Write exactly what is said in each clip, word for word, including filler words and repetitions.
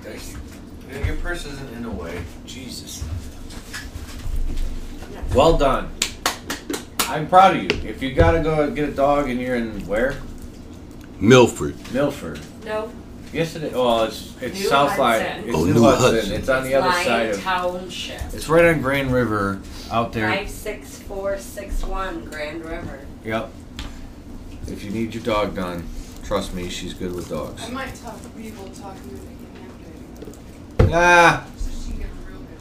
Thank you. Your purse isn't in the way. Jesus. Well done. I'm proud of you. If you gotta go get a dog and you're in where? Milford. Milford. No. Yes, it is. Well, it's it's New South Hudson. Line. It's Oh, New, New Hudson. Hudson. It's on the other Lyon side of. Township. It's right on Grand River, out there. Five six four six one Grand River. Yep. If you need your dog done, trust me, she's good with dogs. I might talk be able to talk to her again after. Ah. So she can get a real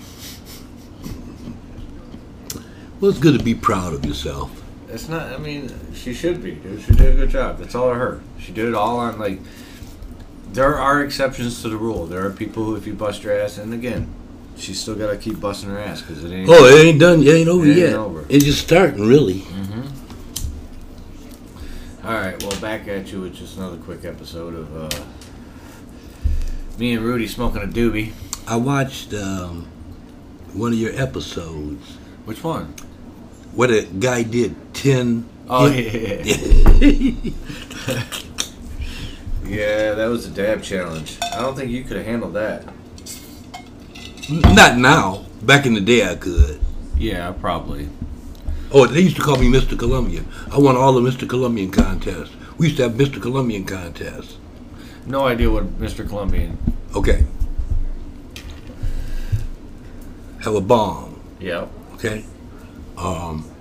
good back. Well, it's good to be proud of yourself. It's not. I mean, she should be, dude. She did a good job. That's all of her. She did it all on like. There are exceptions to the rule. There are people who, if you bust your ass, and again, she's still got to keep busting her ass because it ain't. Oh, it ain't done. It ain't over it ain't yet. Over. It's just starting, really. Mm-hmm. All right. Well, back at you with just another quick episode of uh, me and Rudy smoking a doobie. I watched um, one of your episodes. Which one? Where a guy did ten. Oh yeah. Yeah, that was a dab challenge. I don't think you could have handled that. Not now. Back in the day, I could. Yeah, probably. Oh, they used to call me Mister Colombian. I won all the Mister Colombian contests. We used to have Mister Colombian contests. No idea what Mister Colombian. Okay. Have a bomb. Yep. Okay. Um.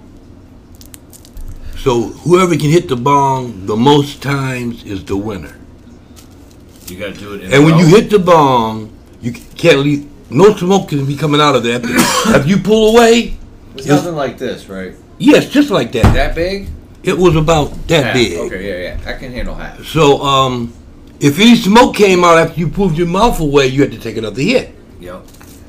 So whoever can hit the bong the most times is the winner. You got to do it in And a when row? you hit the bong, you can't leave. No smoke can be coming out of that. If you pull away, It's nothing like this, right? yes, just like that. That big? It was about that Half. big. Okay, yeah, yeah. I can handle half. So, um, if any smoke came out after you pulled your mouth away, you had to take another hit. Yep.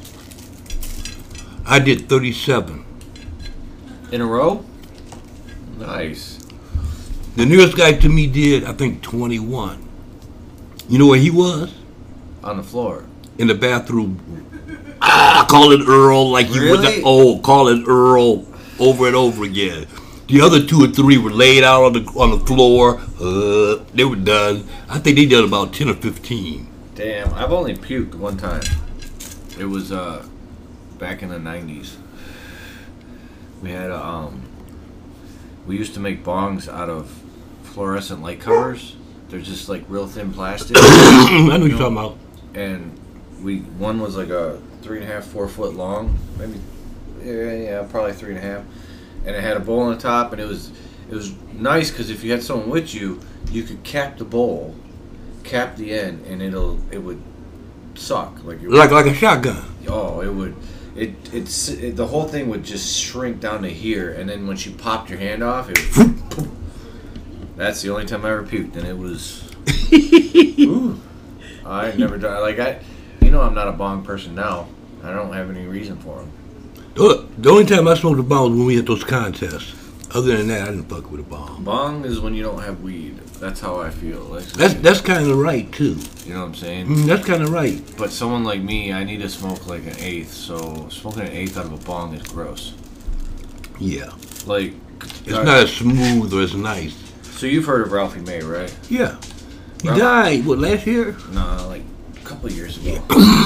I did thirty-seven. In a row? Nice. The nearest guy to me did, I think, twenty-one. You know where he was? On the floor. In the bathroom. Ah, call it Earl like you would. Really? Oh, call it Earl over and over again. The other two or three were laid out on the on the floor. Uh, they were done. I think they did about ten or fifteen. Damn, I've only puked one time. It was uh back in the nineties. We had a um we used to make bongs out of fluorescent light covers. They're just like real thin plastic. I know you're talking about. And we one was like a three and a half, four foot long, maybe yeah, yeah, probably three and a half. And it had a bowl on the top, and it was it was nice because if you had someone with you, you could cap the bowl, cap the end, and it'll it would suck like you Like like a shotgun. oh it would it it's it, the whole thing would just shrink down to here, and then when she popped your hand off, it would, that's the only time I ever puked, and it was. Ooh, I've never done like I, you know, I'm not a bong person now. I don't have any reason for them. The the only time I smoked a bomb was when we had those contests. Other than that, I didn't fuck with a bomb. Bong is when you don't have weed. That's how I feel. Like, That's that's kind of right too. you know what I'm saying. Mm, that's kind of right. But someone like me, I need to smoke like an eighth. So smoking an eighth out of a bong is gross. Yeah, Like it's uh, not as smooth or as nice. So you've heard of Ralphie May, right? Yeah, he Well- died what last year? No, like a couple of years ago.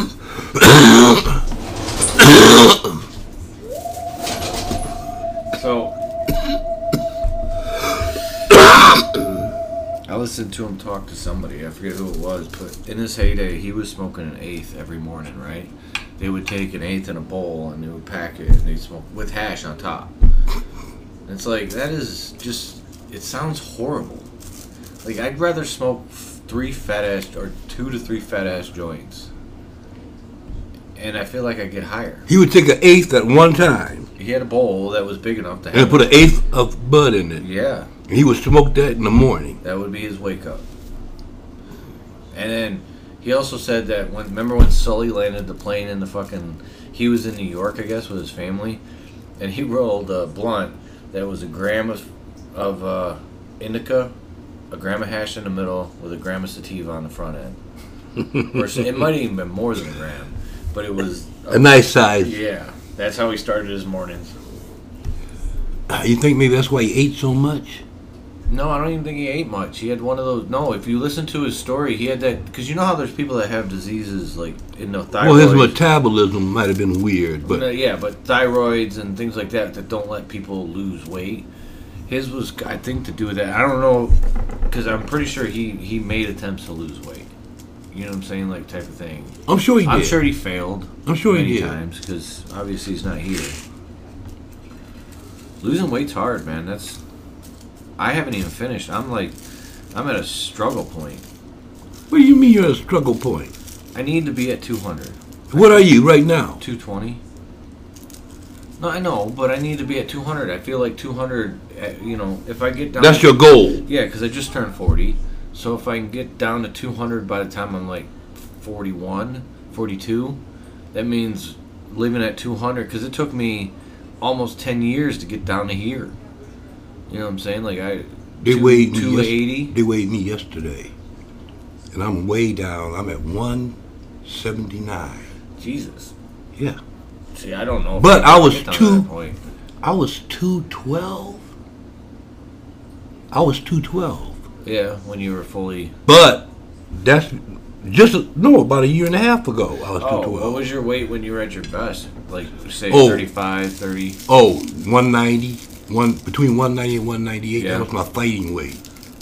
So I listened to him talk to somebody. I forget who it was, but in his heyday, he was smoking an eighth every morning. Right? They would take an eighth in a bowl and they would pack it, and they'd smoke with hash on top. And it's like that is just. It sounds horrible. Like I'd rather smoke three fat ass or two to three fat ass joints, and I feel like I get higher. He would take an eighth at one time He had a bowl that was big enough to have. and put an eighth of bud in it. Yeah, And he would smoke that in the morning. that would be his wake up. And then he also said that when remember when Sully landed the plane in the fucking he was in New York, I guess, with his family, and he rolled a blunt that was a gram of of uh, indica, a gram of hash in the middle with a gram of sativa on the front end. Or so, it might even been more than a gram, but it was A nice size. yeah. That's how he started his mornings. Uh, You think maybe that's why he ate so much? No, I don't even think he ate much. He had one of those. No, if you listen to his story, he had that. Because you know how there's people that have diseases like in the thyroid. Well, his metabolism might have been weird, but Uh, yeah, but thyroids and things like that that don't let people lose weight. His was, I think, to do with that. I don't know, because I'm pretty sure he, he made attempts to lose weight. You know what I'm saying? Like, type of thing. I'm sure he did. I'm sure he failed. I'm sure many he did. times, because obviously he's not here. Losing weight's hard, man. That's. I haven't even finished. I'm like, I'm at a struggle point. What do you mean you're at a struggle point? I need to be at two hundred. What are you right now? two twenty. No, I know, but I need to be at two hundred. I feel like two hundred, uh, you know, if I get down... That's your goal. Yeah, because I just turned forty. So if I can get down to two hundred by the time I'm like forty-one, forty-two, that means living at two hundred, because it took me almost ten years to get down to here. You know what I'm saying? Like, I... They two, weighed me. two eighty. Yes, they weighed me yesterday, and I'm way down. I'm at one seventy-nine. Jesus. Yeah, See, I don't know. If But can I was get down to too- that point. I was two twelve. I was two twelve. Yeah, when you were fully... But that's just a, no about a year and a half ago. I was Oh, two what twelve. was your weight when you were at your best? Like, say, Oh. thirty-five, thirty? Oh, one ninety. One between one ninety and one ninety-eight. Yeah. That was my fighting weight.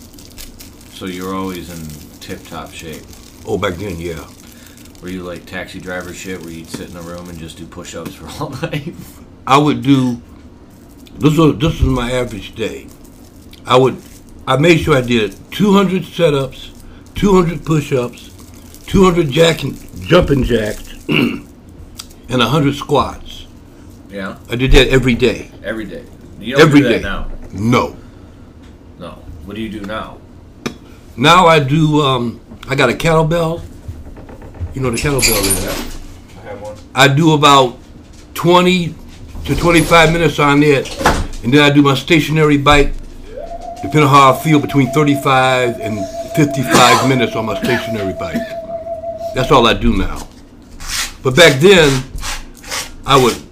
So you were always in tip-top shape. Oh, back then, yeah. Were you like taxi driver shit where you'd sit in a room and just do push-ups for all night? I would do. This was this was my average day. I would. I made sure I did two hundred setups, two hundred push-ups, two hundred jack and jumping jacks, and one hundred squats. Yeah, I did that every day. every day. You don't Every do that day. now. No. No. What do you do now? Now I do. Um, I got a kettlebell. You know what a kettlebell is. I have one. I do about twenty to twenty-five minutes on it, and then I do my stationary bike, depending on how I feel, between thirty-five and fifty-five minutes on my stationary bike. That's all I do now. But back then, I would,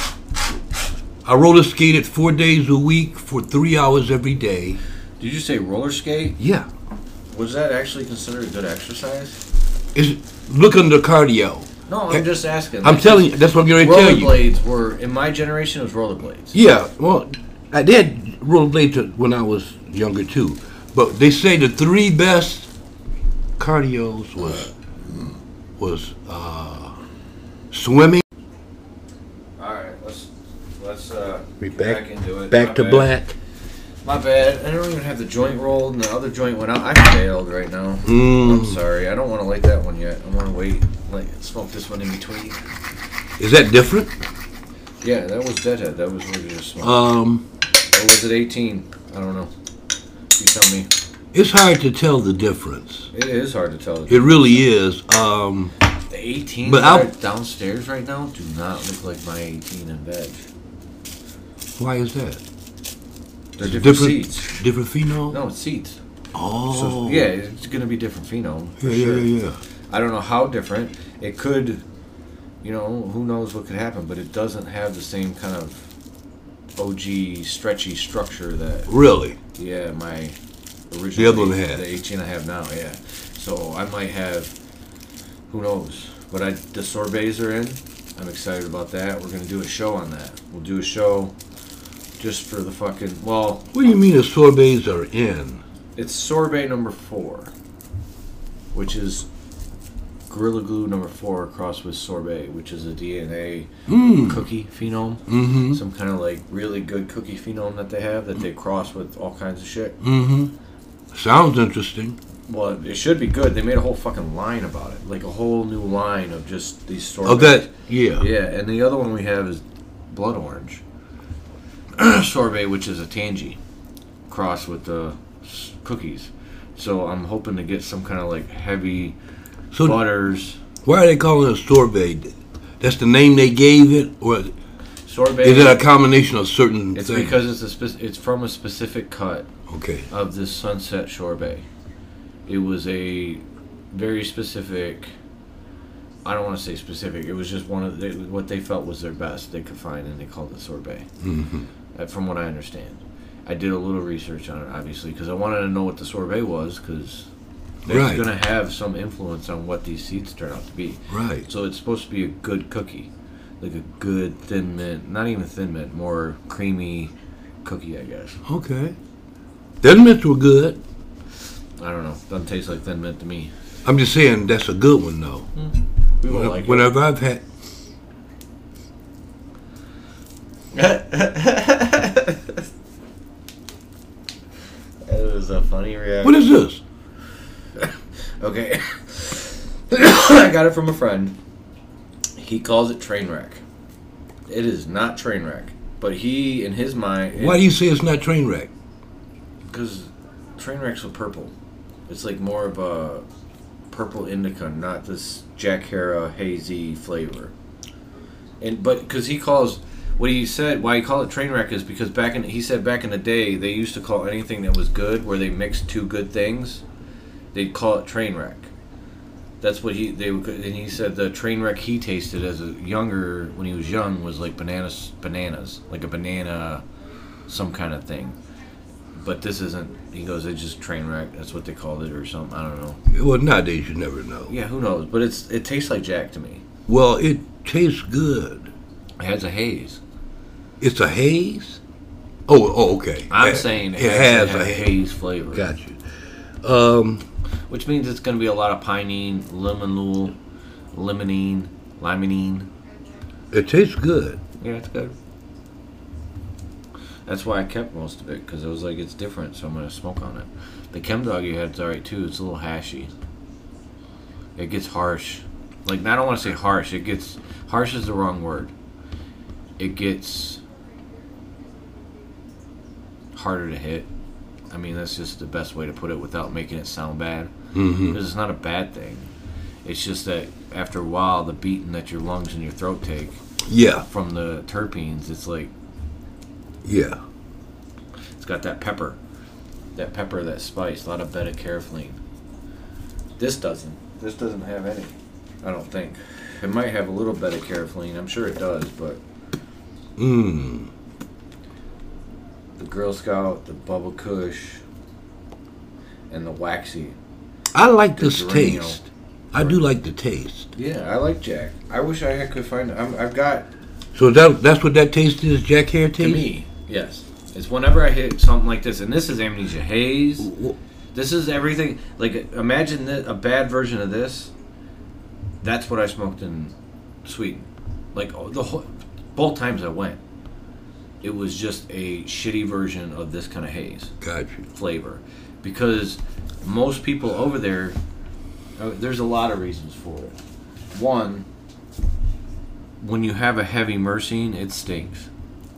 I roller skated four days a week for three hours every day. Did you say roller skate? Yeah. Was that actually considered a good exercise? It's, look under cardio. No, I'm Okay. just asking. I'm Like, telling you, that's what I'm going to tell you. rollerblades were, in my generation, it was rollerblades. Yeah, well, I did rollerblades when I was younger too, but they say the three best cardios was was uh, swimming. All right, let's let's uh, We get back- back into it. Back My to bad. black. My bad. I don't even have the joint rolled, and the other joint went out. I failed right now. Mm. I'm sorry. I don't want to light that one yet. I want to wait, like smoke this one in between. Is that different? Yeah, that was Deadhead. That was what you just smoked. Um, Or was it eighteen? I don't know. You tell me. it's hard to tell the difference. It is hard to tell. It really is. Um, The eighteen But that I'll- are downstairs right now do not look like my eighteen in veg. why is that? They're different, seats. Different phenol. No, it's seats. Oh. So yeah, it's gonna be different phenome for Yeah, sure. yeah, yeah. I don't know how different. It could, you know, who knows what could happen, but it doesn't have the same kind of O G stretchy structure that, Really? yeah, my original The other one eight- has. the eighteen I have now, yeah. So I might have, who knows? But I the sorbets are in. I'm excited about that. We're gonna do a show on that. We'll do a show just for the fucking well. What do you mean the sorbets are in? It's sorbet number four, which is Gorilla Glue number four crossed with sorbet, which is a D N A Mm. cookie phenome. Mm-hmm. Some kind of like really good cookie phenome that they have that they cross with all kinds of shit. Mm-hmm. Sounds interesting. Well, it should be good. They made a whole fucking line about it, like a whole new line of just these sorbets. Of that, yeah. Yeah, and the other one we have is blood orange sorbet, which is a tangy cross with the s- cookies. So I'm hoping to get some kind of like heavy So butters. why are they calling it sorbet? That's the name they gave it, or Sorbet. is it a combination of certain It's things? because it's a spe- it's from a specific cut Okay. of this Sunset Sorbet. It was a very specific. I don't want to say specific. It was just one of the, what they felt was their best they could find, and they called it sorbet. Mm-hmm. Uh, from what I understand, I did a little research on it, obviously, because I wanted to know what the sorbet was, because it's Right. going to have some influence on what these seeds turn out to be. Right. So it's supposed to be a good cookie, like a good thin mint, not even thin mint, more creamy cookie, I guess. Okay. Thin mints were good. I don't know. Doesn't taste like thin mint to me. I'm just saying that's a good one though. We won't like Whenever I've had, it. That was a funny reaction. what is this? Okay. I got it from a friend. He calls it train wreck. It is not train wreck. But he, in his mind... Why do you say it's not train wreck? Because train wreck's with purple. It's like more of a purple indica, not this Jack Hara hazy flavor. And But because he calls... What he said, why he called it train wreck is because back in... He said back in the day, they used to call anything that was good, where they mixed two good things, they'd call it train wreck. That's what he they would, and he said the train wreck he tasted as a younger when he was young was like bananas bananas like a banana, some kind of thing. But this isn't. He goes, it's just train wreck. That's what they called it or something. I don't know. Well, nowadays you never know. Yeah, who knows? But it's it tastes like Jack to me. Well, it tastes good. It has a haze. It's a haze. Oh, oh, okay. I'm It- saying it, it has, has a, a haze flavor. Gotcha. Um, Which means it's going to be a lot of pinene, limonene, limonene, limonene. it tastes good. Yeah, it's good. That's why I kept most of it, because it was like, it's different, so I'm going to smoke on it. The Chem Dog you had is alright too. It's a little hashy. It gets harsh. Like, I don't want to say harsh. It gets... Harsh is the wrong word. It gets harder to hit. I mean, that's just the best way to put it without making it sound bad. Mm-hmm. Because it's not a bad thing. It's just that after a while, the beating that your lungs and your throat take Yeah, from the terpenes, it's like, yeah. it's got that pepper. That pepper, that spice, a lot of beta-carotene. This doesn't. This doesn't have any, I don't think. It might have a little beta-carotene. I'm sure it does, but Mmm. the Girl Scout, the Bubba Kush, and the Waxy. I like this Geranium. taste. I do like the taste. Yeah, I like Jack. I wish I had- could find it. I'm, I've got, So that that's what that taste is, Jack Hare taste? to me, yes. It's whenever I hit something like this, and this is Amnesia Haze. W- This is everything. Like, imagine that, a bad version of this. That's what I smoked in Sweden. Like, oh, the whole, both times I went, it was just a shitty version of this kind of haze Gotcha. flavor. Because most people over there, uh, there's a lot of reasons for it. One, when you have a heavy myrcene, it stinks.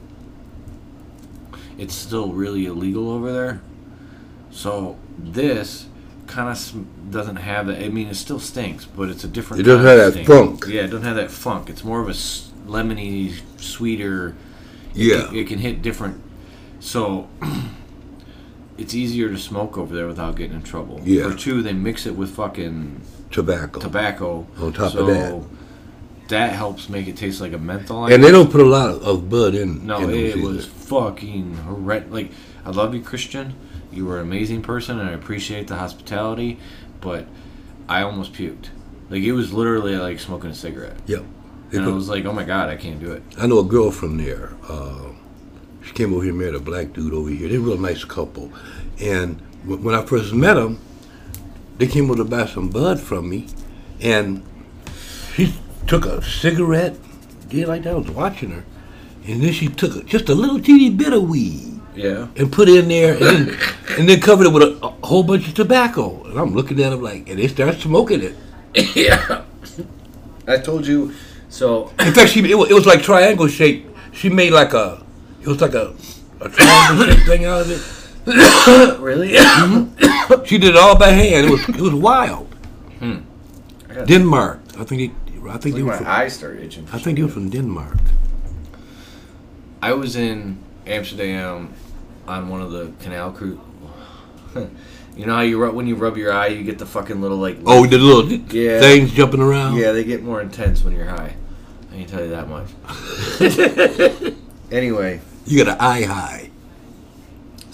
It's still really illegal over there. So this kind of sm- doesn't have that. I mean, it still stinks, but it's a different. It doesn't kind have of that stink. funk. Yeah, it doesn't have that funk. It's more of a s- lemony, sweeter. It Yeah. can, it can hit different. So it's easier to smoke over there without getting in trouble. Yeah. Or two, they mix it with fucking Tobacco. tobacco. On top so of that. that helps make it taste like a menthol. I And they guess. don't put a lot of, of bud in. No, in it those was either. fucking horrendous. Like, I love you, Christian. You were an amazing person, and I appreciate the hospitality, but I almost puked. Like, it was literally like smoking a cigarette. Yep. They And I put- was like, oh my God, I can't do it. I know a girl from there. Uh, she came over here and married a black dude over here. They're a real nice couple. And w- when I first met them, they came over to buy some bud from me. And she took a cigarette, did like that. I was watching her. And then she took a, just a little teeny bit of weed Yeah. and put it in there and then, and then covered it with a, a whole bunch of tobacco. And I'm looking at them like, and they start smoking it. Yeah. I told you. So, In fact, she it was, it was like triangle shape. She made like a, it was like a, a triangle shape thing out of it. really? She did it all by hand. It was it was wild. Hmm. I gotta- Denmark. I think they, I think they Like were my from, eyes start itching. for I think they were some from Denmark. reason. I was in Amsterdam on one of the canal cruise. You know how you rub, when you rub your eye, you get the fucking little like. Oh, the little Yeah. things jumping around. Yeah, they get more intense when you're high. I can tell you that much. Anyway, You got an eye high.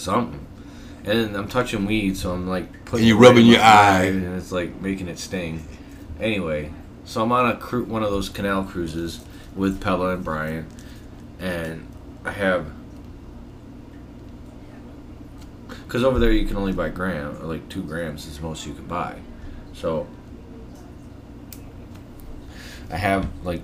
something. And I'm touching weed, so I'm like putting And you're it right rubbing in your my eye. and it's like making it sting. Anyway, so I'm on a cru- one of those canal cruises with Pella and Brian, and I have, because over there you can only buy gram, or like two grams is the most you can buy. So I have like,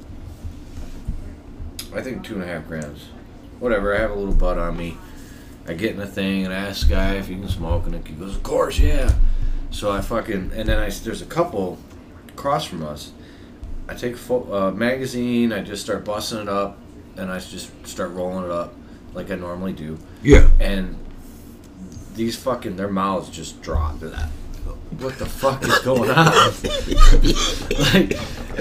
I think two and a half grams. Whatever, I have a little bud on me. I get in the thing and I ask the guy if he can smoke, and he goes, of course, yeah. So I fucking, and then I, there's a couple across from us. I take a fo- uh, magazine, I just start busting it up, and I just start rolling it up like I normally do. Yeah. And these fucking, their mouths just drop. They're like, what the fuck is going on? Like,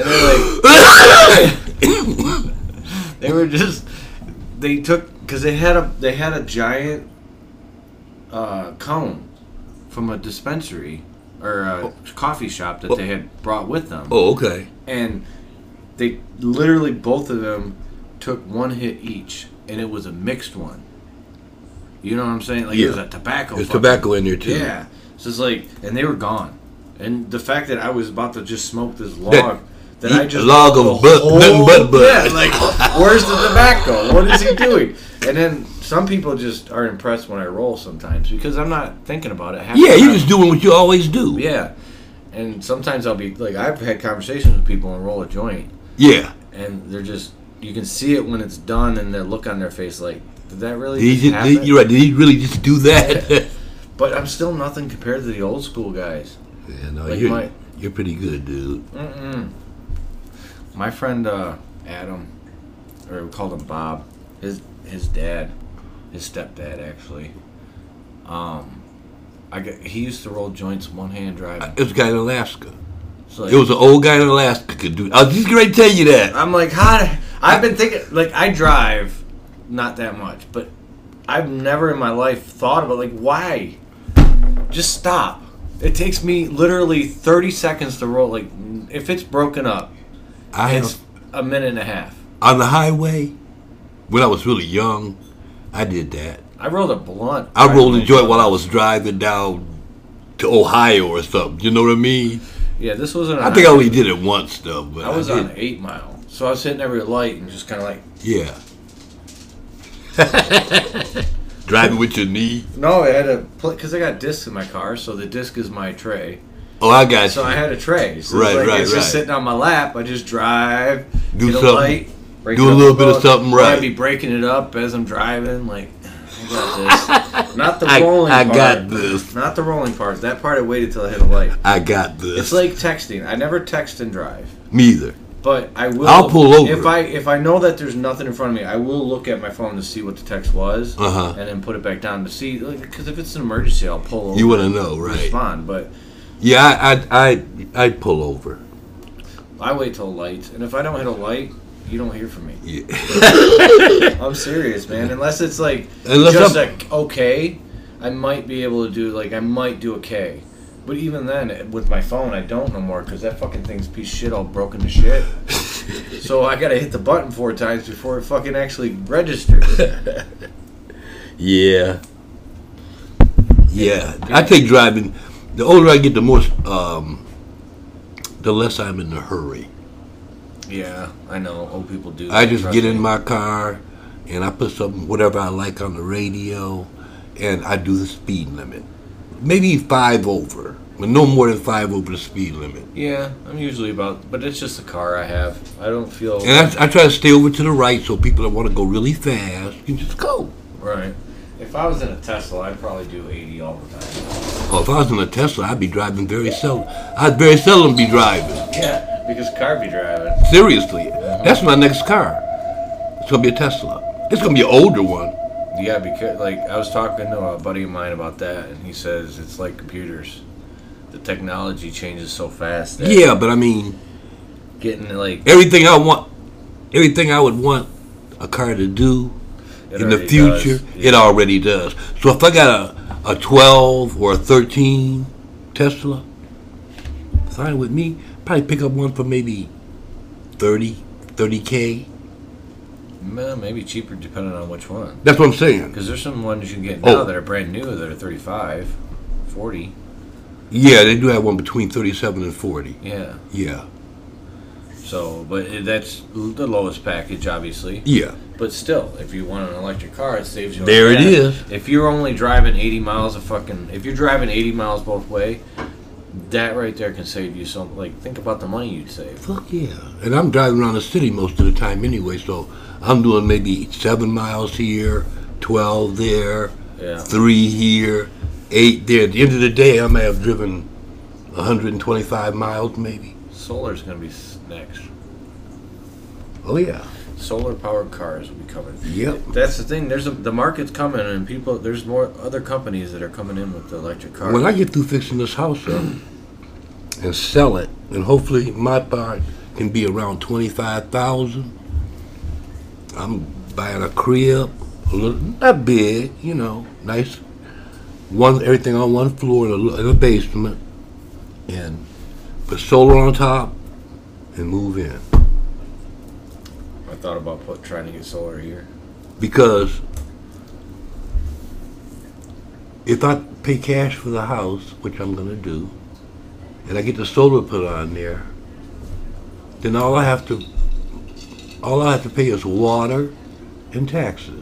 and they're like, they were just, they took, because they had a they had a giant uh, cone from a dispensary or a Oh. coffee shop that Oh. they had brought with them. Oh, okay. And they literally, both of them took one hit each, and it was a mixed one. You know what I'm saying? Like, Yeah. it was a tobacco. There's fucking- tobacco in there too. Yeah. So it's like, and they were gone. And the fact that I was about to just smoke this log, That- that eat I a just log of the bud- whole- nothing but bud. Yeah, like, where's the tobacco? What is he doing? And then some people just are impressed when I roll sometimes because I'm not thinking about it. Half Yeah, the you're time. just doing what you always do. Yeah. And sometimes I'll be like, I've had conversations with people and roll a joint, Yeah. and they're just, you can see it when it's done, and the look on their face, like, did that really Did he just just, happen? did, you're right. Did he really just do that? But I'm still nothing compared to the old school guys. Yeah, no, Like you're, my- you're pretty good, dude. Mm-mm. My friend uh, Adam, or we called him Bob, his his dad, his stepdad actually. Um, I get, he used to roll joints one hand driving. It was a guy in Alaska. So like, It was an old guy in Alaska could do. I was just going to tell you that. I'm like, how? do- I've been thinking, like, I drive, not that much, but I've never in my life thought about, like, why? Just stop. It takes me literally thirty seconds to roll. Like, if it's broken up, I it's have, a minute and a half. on the highway, when I was really young, I did that. I rolled a blunt. I rolled a joint while I was driving down to Ohio or something. You know what I mean? Yeah, this wasn't. I think I only did it once though. But I was I on did. eight mile, so I was hitting every light and just kind of like. Yeah. Driving with your knee. No, I had to play because I got discs in my car, so the disc is my tray. Oh, I got So you. I had a tray. So Right, it's like, right, it's just right. sitting on my lap. I just drive, Do get a something. light, break Do it a up little bit of book, something or right. I'd be breaking it up as I'm driving. Like, I got this. Not the I- rolling I part. got this. Not the rolling part. That part I waited till I hit a light. I got this. It's like texting. I never text and drive. Me either. But I will. I'll pull over. if I if I know that there's nothing in front of me. I will look at my phone to see what the text was, Uh-huh. and then put it back down to see. Because if it's an emergency, I'll pull over. You want to and know, right? Respond, but Yeah, I I I I pull over. I wait till lights, and if I don't hit a light, you don't hear from me. Yeah. I'm serious, man. Unless it's like Unless just I'm- a okay, I might be able to do like I might do a K. But even then, with my phone, I don't no more because that fucking thing's a piece of shit all broken to shit. So I gotta hit the button four times before it fucking actually registers. Yeah. Yeah. I take driving. The older I get, the more, um, the less I'm in a hurry. Yeah, I know. Old people do. I that, just trust get me. in my car and I put something, whatever I like on the radio, and I do the speed limit. Maybe five over, but no more than five over the speed limit. Yeah, I'm usually about, but it's just a car I have. I don't feel And I, I try to stay over to the right so people that want to go really fast can just go. right. If I was in a Tesla, I'd probably do eighty all the time. Oh, if I was in a Tesla, I'd be driving very seldom. I'd very seldom be driving. Yeah, because car be driving. Seriously, that's my next car. It's gonna be a Tesla. It's gonna be an older one. Yeah, because like I was talking to a buddy of mine about that, and he says it's like computers. The technology changes so fast. That Yeah, but I mean, getting like everything I want, everything I would want a car to do it in the already future, does. it already does. So if I got a, a twelve or a thirteen Tesla, fine with me. Probably pick up one for maybe thirty, thirty K. Well, maybe cheaper depending on which one. That's what I'm saying. Because there's some ones you can get now Oh. that are brand new that are thirty-five, forty. Yeah, they do have one between thirty-seven and forty. Yeah. Yeah. So, but it- that's the lowest package, obviously. Yeah. But still, if you want an electric car, it saves you. on There it gas. is. If you're only driving eighty miles a fucking, if you're driving eighty miles both way, that right there can save you some. Like, think about the money you'd save. Fuck yeah. And I'm driving around the city most of the time anyway, so I'm doing maybe seven miles here, twelve there, Yeah. three here, eight there. At the end of the day, I may have driven one hundred twenty-five miles maybe. Solar's gonna be s- next. Oh yeah. Solar powered cars will be coming. Yep. That's the thing. There's a, the market's coming, and people. There's more other companies that are coming in with the electric cars. When I get through fixing this house up and sell it, and hopefully my part can be around twenty-five thousand, I'm buying a crib, a little, not big, you know, nice, one everything on one floor in a, in a basement, and put solar on top, and move in. I thought about put, trying to get solar here. Because if I pay cash for the house, which I'm gonna do, and I get the solar put on there, then all I have to all I have to pay is water and taxes.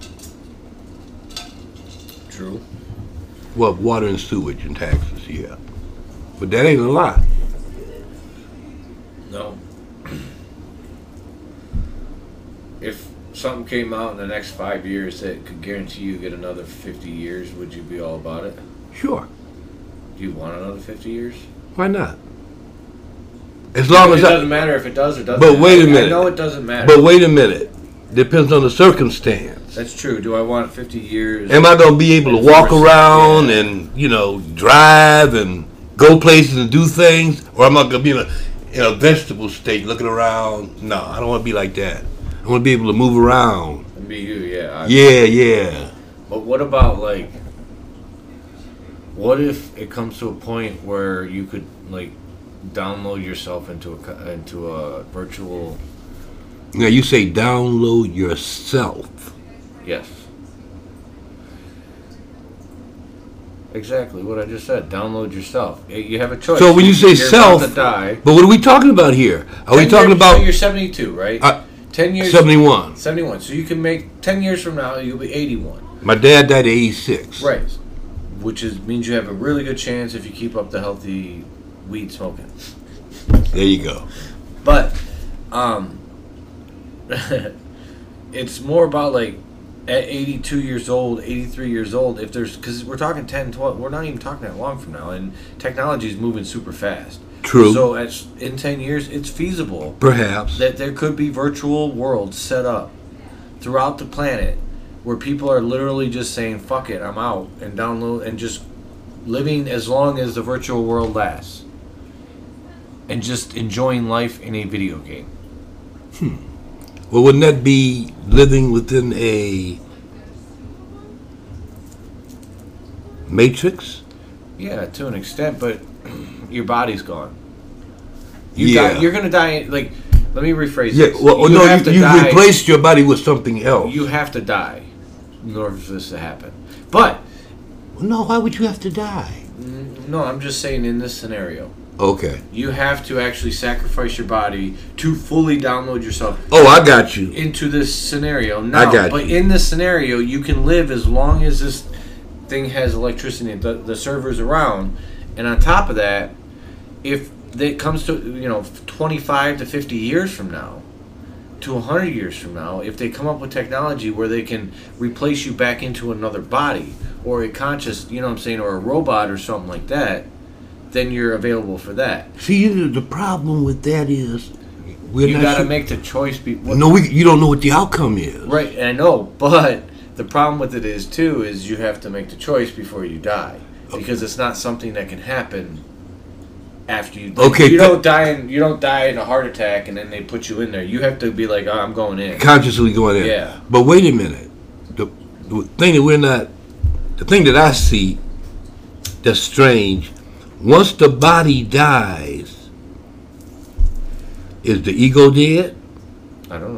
True. Well, water and sewage and taxes, yeah. But that ain't a lot. No. If something came out in the next five years that could guarantee you get another fifty years, would you be all about it? Sure. Do you want another fifty years? Why not? As long it as doesn't I, matter if it does or doesn't. But wait a I- I minute. know it doesn't matter. but wait a minute. Depends on the circumstance. That's true. Do I want fifty years? Am I gonna be able to And walk force- around yeah. and, you know, drive and go places and do things, or am I gonna be in a in a vegetable state looking around? No, I don't want to be like that. I want to be able to move around. It'd be you, yeah. I- Yeah, yeah. But what about like? What if it comes to a point where you could like download yourself into a co- into a virtual? Now you say download yourself. Yes. Exactly what I just said. Download yourself. Y- You have a choice. So when you say You're self, about to die. but what are we talking about here? Are we ten talking years- about So you're seventy-two, right? Uh, ten years. seventy-one? seventy-one. So you can make ten years from now. You'll be eighty-one. My dad died at eighty-six. Right. Which is means you have a really good chance if you keep up the healthy weed smoking. There you go. But um, it's more about like at eighty-two years old, eighty-three years old, if there's, because we're talking ten, twelve, we're not even talking that long from now, and technology is moving super fast. True. So at, in ten years, it's feasible Perhaps. that there could be virtual worlds set up throughout the planet where people are literally just saying, fuck it, I'm out, and download, and just living as long as the virtual world lasts. And just enjoying life in a video game. Well, wouldn't that be living within a matrix? Yeah, to an extent, but your body's gone. You Yeah. die, you're gonna die. Like, let me rephrase Yeah. this. Well, you no, have you, to you die. replaced your body with something else. You have to die in order for this to happen. But Well, no, why would you have to die? mm, no, I'm just saying in this scenario, Okay. you have to actually sacrifice your body to fully download yourself Oh, I got you. into this scenario. Now, got but you. in this scenario, you can live as long as this thing has electricity, the, the servers around, and on top of that, if it comes to, you know, twenty-five to fifty years from now, to one hundred years from now, if they come up with technology where they can replace you back into another body, or a conscious, you know what I'm saying, or a robot or something like that, then you're available for that. See, the the problem with that is we're You not got to sure- make the choice. Be, what, No, we, you don't know what the outcome is. Right, and I know, but the problem with it is too is you have to make the choice before you die, because it's not something that can happen after you. Like, Okay, you th- don't die in you don't die in a heart attack and then they put you in there. You have to be like, oh, I'm going in. Consciously going in. Yeah. But wait a minute. The, the thing that we're not, the thing that I see that's strange, once the body dies, is the ego dead? I don't know.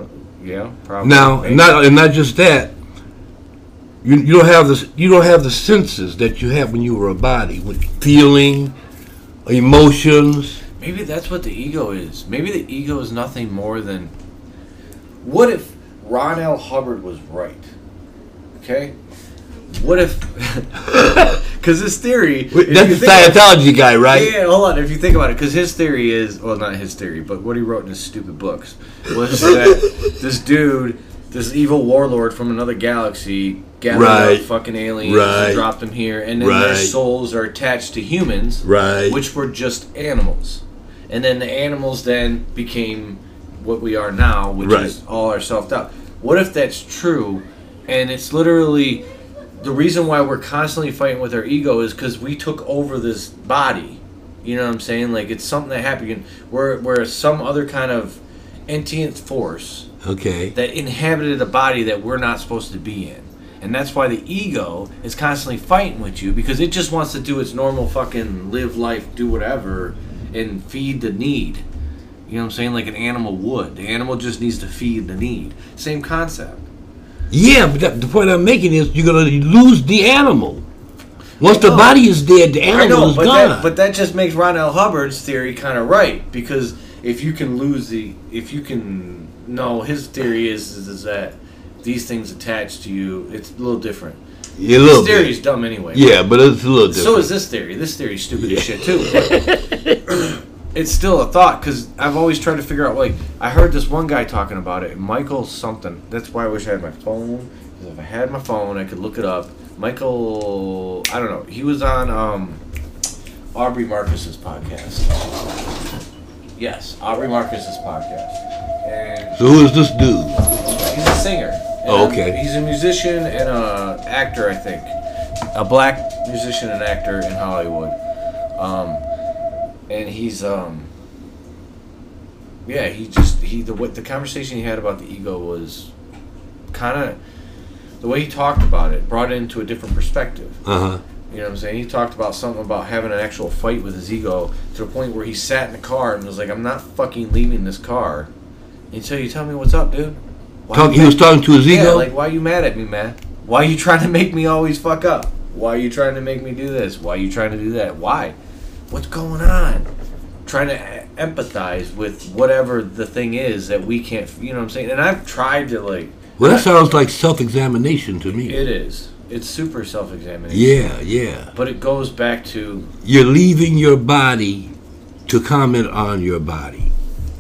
Yeah, probably. Now, Maybe. not and not just that. You, you don't have this. You don't have the senses that you have when you were a body, with feeling, emotions. Maybe that's what the ego is. Maybe the ego is nothing more than. What if Ron L. Hubbard was right? Okay? What if. Because his theory. That's the if you think about- Scientology guy, right? Yeah, hold on. If you think about it, because his theory is, well, not his theory, but what he wrote in his stupid books was that this dude, this evil warlord from another galaxy, gathered Right. up fucking aliens Right. and dropped them here, and then their Right. souls are attached to humans, Right. which were just animals, and then the animals then became what we are now, which Right. is all our self-doubt. What if that's true, and it's literally the reason why we're constantly fighting with our ego is because we took over this body. You know what I'm saying? Like, it's something that happened. We're, we're some other kind of entient force Okay. that inhabited a body that we're not supposed to be in. And that's why the ego is constantly fighting with you, because it just wants to do its normal fucking live life, do whatever, and feed the need. You know what I'm saying? Like an animal would. The animal just needs to feed the need. Same concept. Yeah, but that, the point I'm making is you're gonna lose the animal. Once the know. body is dead, the I animal know, is but gone. that, but that just makes Ron L. Hubbard's theory kind of right, because if you can lose the, if you can, no, his theory is is, is that these things attached to you, it's a little different. yeah, a little His theory bit. is dumb anyway. Yeah, but it's a little different. So is this theory. This theory's stupid as shit too. But it's still a thought, because I've always tried to figure out. Like, I heard this one guy talking about it, Michael something. That's why I wish I had my phone. Because if I had my phone, I could look it up. Michael, I don't know. He was on um, Aubrey Marcus's podcast. Yes, Aubrey Marcus's podcast. And So who is this dude? he's a singer. Oh, And okay. He's a musician and a actor, I think. A black musician and actor in Hollywood. Um, and he's um, yeah, he just he the what the conversation he had about the ego was kind of the way he talked about it brought it into a different perspective. Uh huh. You know what I'm saying? He talked about something about having an actual fight with his ego to the point where he sat in the car and was like, "I'm not fucking leaving this car until you tell me what's up, dude." Why Talk, you he was mad- talking to his Yeah, ego. like, why you mad at me, man? Why you trying to make me always fuck up? Why you trying to make me do this? Why you trying to do that? Why? What's going on? Trying to e- empathize with whatever the thing is that we can't, you know what I'm saying? And I've tried to, like... Well, that sounds like self-examination to me. It is. It's super self-examination. Yeah, yeah. But it goes back to... You're leaving your body to comment on your body.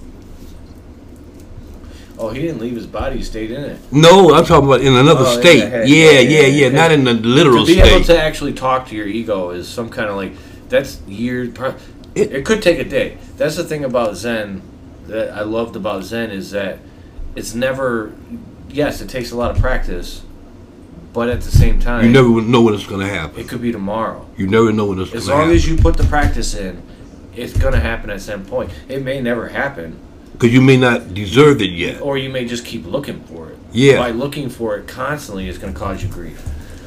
Oh, he didn't leave his body. He stayed in it. No, I'm talking about in another Oh, in state. the head. Yeah, Yeah, yeah, yeah, yeah. yeah. Not in the literal To be able state. to actually talk to your ego is some kind of like... That's years... It- It could take a day. That's the thing about Zen that I loved about Zen is that it's never... Yes, it takes a lot of practice, but at the same time... You never know when it's going to happen. It could be tomorrow. You never know when it's going As to long happen. as you put the practice in, it's going to happen at some point. It may never happen, Because you may not deserve it yet. or you may just keep looking for it. Yeah. By looking for it constantly is going to cause you grief.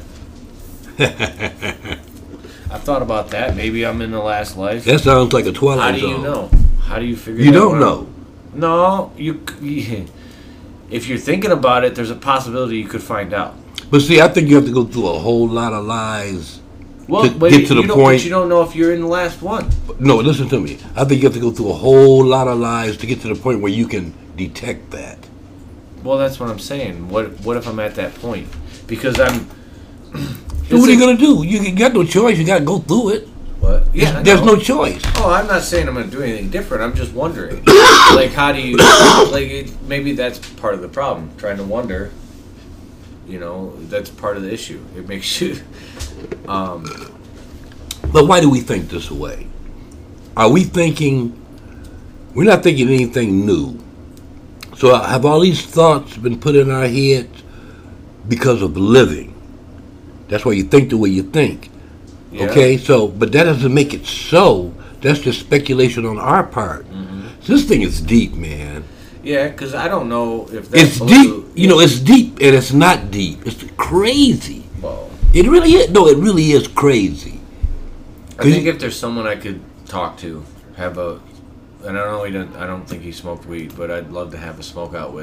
I've thought about that. Maybe I'm in the last life. That sounds like a How Twilight do you Zone. know? How do you figure You that don't out? know. No, you, you... If you're thinking about it, there's a possibility you could find out. But see, I think you have to go through a whole lot of lies. Well, To but get you, to the you don't, point- But you don't know if you're in the last one. No, listen to me. I think you have to go through a whole lot of lies to get to the point where you can detect that. Well, that's what I'm saying. What What if I'm at that point? Because I'm... So what are you going to do? You got no choice. You got to go through it. What? Yeah, I There's know. no choice. Oh, I'm not saying I'm going to do anything different. I'm just wondering. Like, how do you... Like, it, maybe that's part of the problem. Trying to wonder. You know, that's part of the issue. It makes you... Um, But why do we think this way? Are we thinking... We're not thinking anything new. So have all these thoughts been put in our heads because of living? That's why you think the way you think. yeah. Okay, so, but that doesn't make it so. That's just speculation on our part. Mm-hmm. So this thing is deep, man. Yeah, because I don't know if that's... It's deep. You know, it's deep and it's not deep. It's crazy. Well, It really is. No, it really is crazy. I think if there's someone I could talk to, have a... And I don't know, he didn't, I don't think he smoked weed, but I'd love to have a smoke out with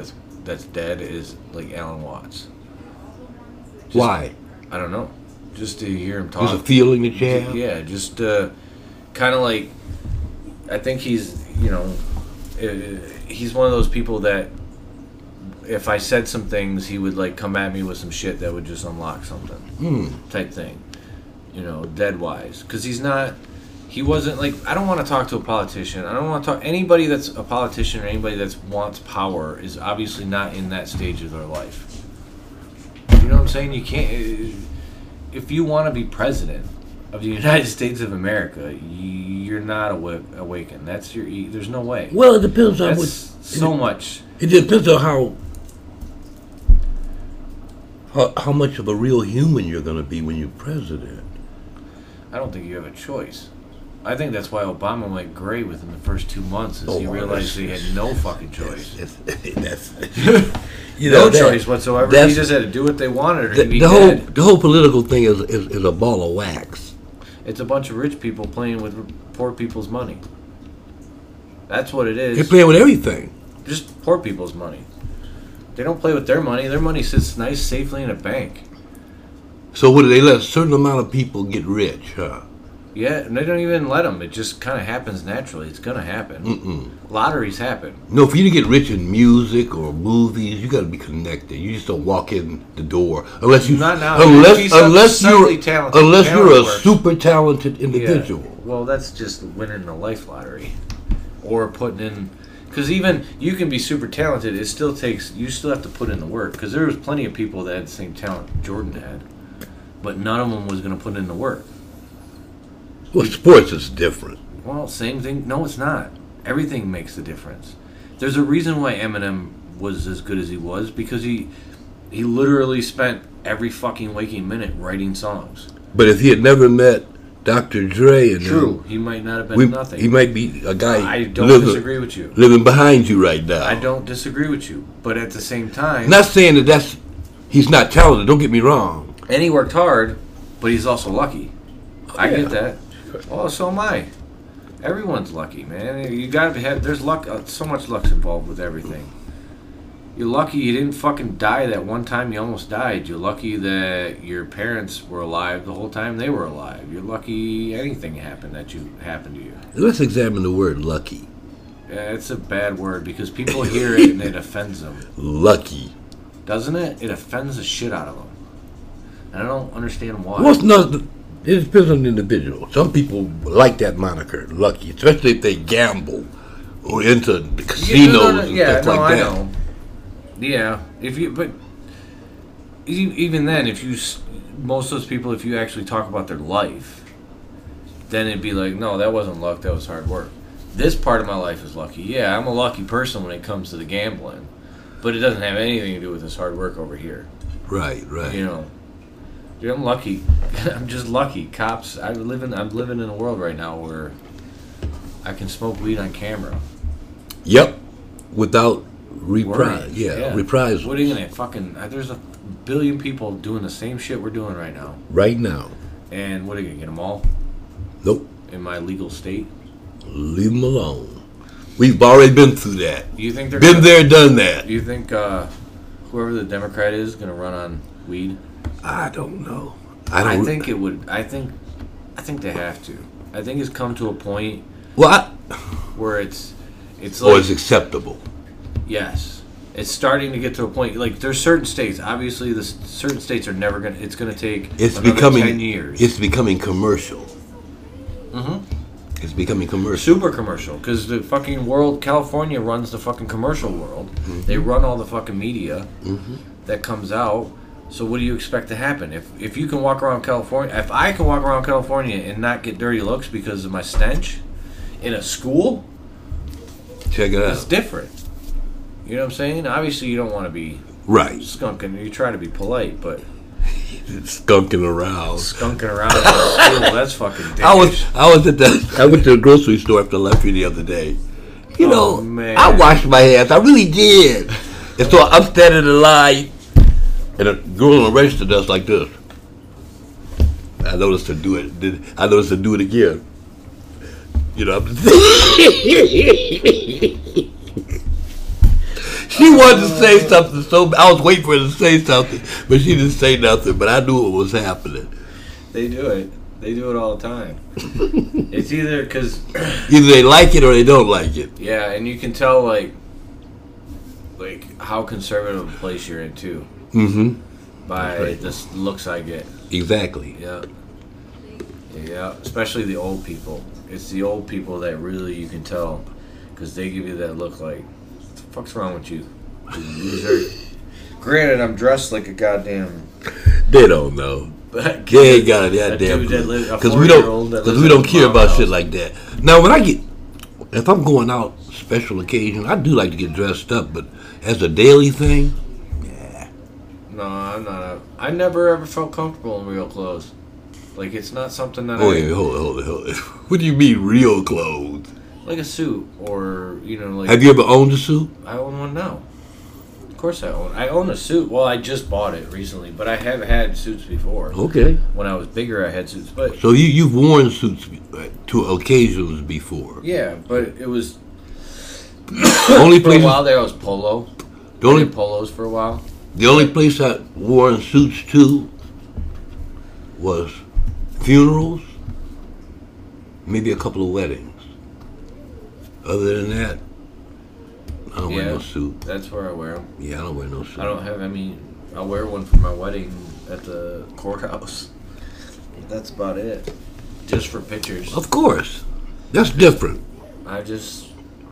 that's dead is like Alan Watts. Just, Why? I don't know. Just to hear him talk. There's a feeling that you have? Yeah, just uh, kind of like, I think he's, you know, uh, he's one of those people that if I said some things, he would like come at me with some shit that would just unlock something, Hmm. type thing. You know, dead wise, because he's not. He wasn't like. I don't want to talk to a politician. I don't want to talk anybody that's a politician or anybody that wants power is obviously not in that stage of their life. You know what I'm saying? You can't. If you want to be president of the United States of America, you're not awa- awakened. That's your. There's no way. Well, it depends on That's what. so it, much. It depends on how, how how much of a real human you're going to be when you're president. I don't think you have a choice. I think that's why Obama went gray within the first two months, is Oh, he realized he had no fucking choice. That's, that's, you No know, that- choice whatsoever. He that's- just had to do what they wanted, or The, he'd be the whole dead. the whole political thing is, is is a ball of wax. It's a bunch of rich people playing with poor people's money. That's what it They're is. playing with everything. Just poor people's money. They don't play with their money. Their money sits nice, safely in a bank. So what do they let a certain amount of people get rich, huh? Yeah, and they don't even let them. It just kind of happens naturally. It's gonna happen. Mm-mm. Lotteries happen. No, for you to get rich in music or movies, you got to be connected. You just don't walk in the door unless you Not now. If unless he's some- unless you're suddenly talented, unless you're talent a works. super talented Yeah. individual. Well, that's just winning the life lottery, or putting in. Because even you can be super talented, it still takes. You still have to put in the work. Because there was plenty of people that had the same talent Jordan had, but none of them was going to put in the work. Well, sports is different. Well, same thing. No, it's not. Everything makes a difference. There's a reason why Eminem was as good as he was, because he he literally spent every fucking waking minute writing songs. But if he had never met Doctor Dre and True, he might not have been we, nothing. he might be a guy I don't living, disagree with you. living behind you right now. I don't disagree with you, but at the same time, Not saying that that's he's not talented. Don't get me wrong. and he worked hard, but he's also lucky. I yeah. get that. Well, so am I. Everyone's lucky, man. You gotta be. There's luck. Uh, so much luck's involved with everything. You're lucky you didn't fucking die that one time you almost died. You're lucky that your parents were alive the whole time they were alive. You're lucky anything happened that you happened to you. Let's examine the word lucky. Yeah, it's a bad word because people hear it and it offends them. Lucky. Doesn't it? It offends the shit out of them. And I don't understand why. Well, it's not. It depends on the individual. Some people like that moniker, lucky, especially if they gamble or into the casinos no, no, no, and yeah, stuff no, like I that. know. Yeah, if you, but e- even then, if you, s- most of those people, if you actually talk about their life, then it'd be like, no, that wasn't luck, that was hard work. This part of my life is lucky. Yeah, I'm a lucky person when it comes to the gambling, but it doesn't have anything to do with this hard work over here. Right, right. You know, dude, I'm lucky. I'm just lucky. Cops, I live in, I'm living in a world right now where I can smoke weed on camera. Yep. Without Worry. reprise. Yeah, reprise. What are you gonna fucking? uh, There's a billion people doing the same shit we're doing right now, Right now. and what are you gonna get them all Nope. in my legal state? Leave them alone. We've already been through that. You think they're Been gonna, there, done that. You think uh, whoever the Democrat is gonna run on weed? I don't know. I I, don't. think it would. I think. I think they have to. I think it's come to a point Well, I, where it's. It's or like it's acceptable. yes, it's starting to get to a point. Like there's certain states. Obviously, the s- certain states are never gonna. It's gonna take. It's another becoming. ten years. It's becoming commercial. Mhm. It's becoming commercial. Super commercial, because the fucking world, California runs the fucking commercial world. They run all the fucking media Mm-hmm. that comes out. So what do you expect to happen? If if you can walk around California, if I can walk around California and not get dirty looks because of my stench in a school, Check it it's out. different. You know what I'm saying? Obviously, you don't want to be Right. skunking. You try to be polite, but Skunking around. skunking around in a school, that's fucking dangerous. I was I was at the I went to the grocery store after I left here the other day. You Oh, know, man. I washed my hands. I really did. And so I'm standing in line, and a girl on the register does like this. I noticed her do it. Did I noticed her do it again? You know, I'm She wanted to say something, so I was waiting for her to say something, but she didn't say nothing. But I knew what was happening. They do it. They do it all the time. It's either because Either they like it or they don't like it. yeah, and you can tell like like how conservative a place you're in too Mm-hmm. by That's right. the s- looks I get. Exactly. Yeah, yeah, especially the old people. It's the old people that really you can tell because they give you that look like, what the fuck's wrong with you, you loser? Granted, I'm dressed like a goddamn. They don't know. But They ain't got a a goddamn dude that lives, a because we four-year-old don't that because lives we in don't a care about farmhouse. shit like that. Now, when I get if I'm going out special occasion, I do like to get dressed up, but as a daily thing, No, I'm not. A, I never ever felt comfortable in real clothes. Like it's not something that oh I yeah, hold it, hold it, hold it. What do you mean real clothes? like a suit or you know like. Have you ever owned a suit? I own one now. Of course I own. I own a suit. Well, I just bought it recently, but I have had suits before. Okay. When I was bigger, I had suits, but So you you've worn suits to occasions before. yeah, but it was Only for a place while there. I was polo. the I only did polos for a while. the only place I worn suits to was funerals, maybe a couple of weddings. Other than that, I don't wear Yeah. no suit. That's where I wear them. Yeah, I don't wear no suit. I don't have. I mean, I'll wear one for my wedding at the courthouse. That's about it. Just for pictures. Of course, that's different. I just,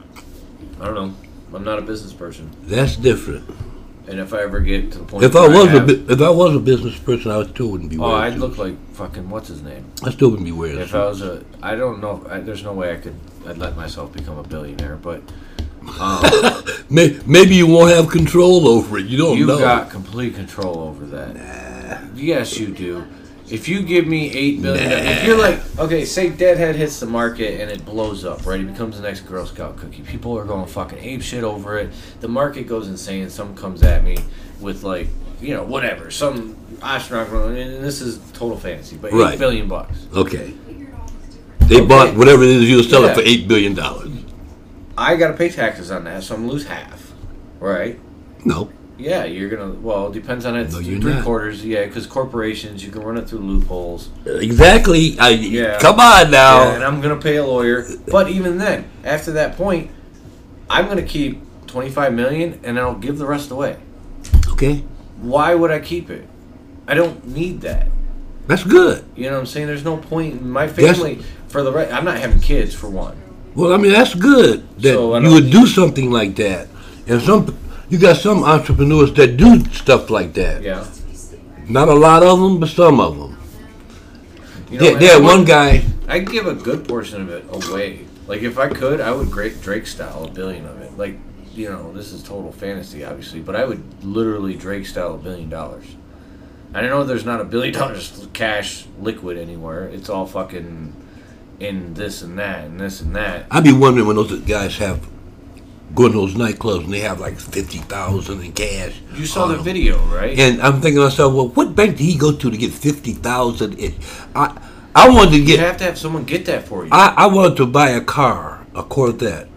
I don't know. I'm not a business person, That's different. and if I ever get to the point, If I where was a have- bu- if I was a business person, I still wouldn't be oh, wearing I'd suits. look like fucking what's his name. I still wouldn't be wearing If suits. I was a, I don't know. I, there's no way I could. I'd let myself become a billionaire, but um, May- Maybe you won't have control over it. You don't you know. got complete control over that. Yes, you do. If you give me eight billion, if you're like, okay, say Deadhead hits the market and it blows up, right? It becomes the next Girl Scout cookie. People are going fucking ape shit over it. The market goes insane. Some comes at me with like, you know, whatever, some astronaut, and this is total fantasy, but eight Right. billion bucks. Okay. They Okay. bought whatever it is you'll sell Yeah. it for eight billion dollars. I got to pay taxes on that, so I'm gonna lose half, right? No. Yeah, you're gonna. Well, it depends on it. No, you're three not. quarters. Yeah, because corporations, you can run it through loopholes. Exactly. I, Yeah. Come on now. Yeah, and I'm gonna pay a lawyer. But even then, after that point, I'm gonna keep twenty-five million, and I'll give the rest away. Okay. Why would I keep it? I don't need that. That's good. You know what I'm saying? There's no point in my That's- family for the right. I'm not having kids for one. Well, I mean, that's good that So, I you don't- would do something like that. And some, you got some entrepreneurs that do stuff like that. Yeah. Not a lot of them, but some of them. You know, Yeah, and yeah, I one would- guy. I'd give a good portion of it away. Like if I could, I would Drake Drake style a billion of it. Like, you know, this is total fantasy, obviously, but I would literally Drake style a billion dollars. I know there's not a billion dollars cash liquid anywhere. It's all fucking in this and that and this and that. I'd be wondering when those guys have go to those nightclubs and they have like fifty thousand in cash. You saw on the them. video, right? And I'm thinking to myself, well, what bank did he go to to get fifty thousand in? I I wanted to You get. have to have someone get that for you. I, I wanted to buy a car, a Corvette,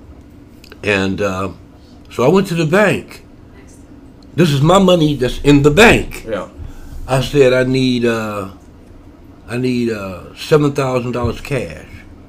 and uh, so I went to the bank. This is my money that's in the bank. yeah. I said I need uh, I need uh, seven thousand dollars cash,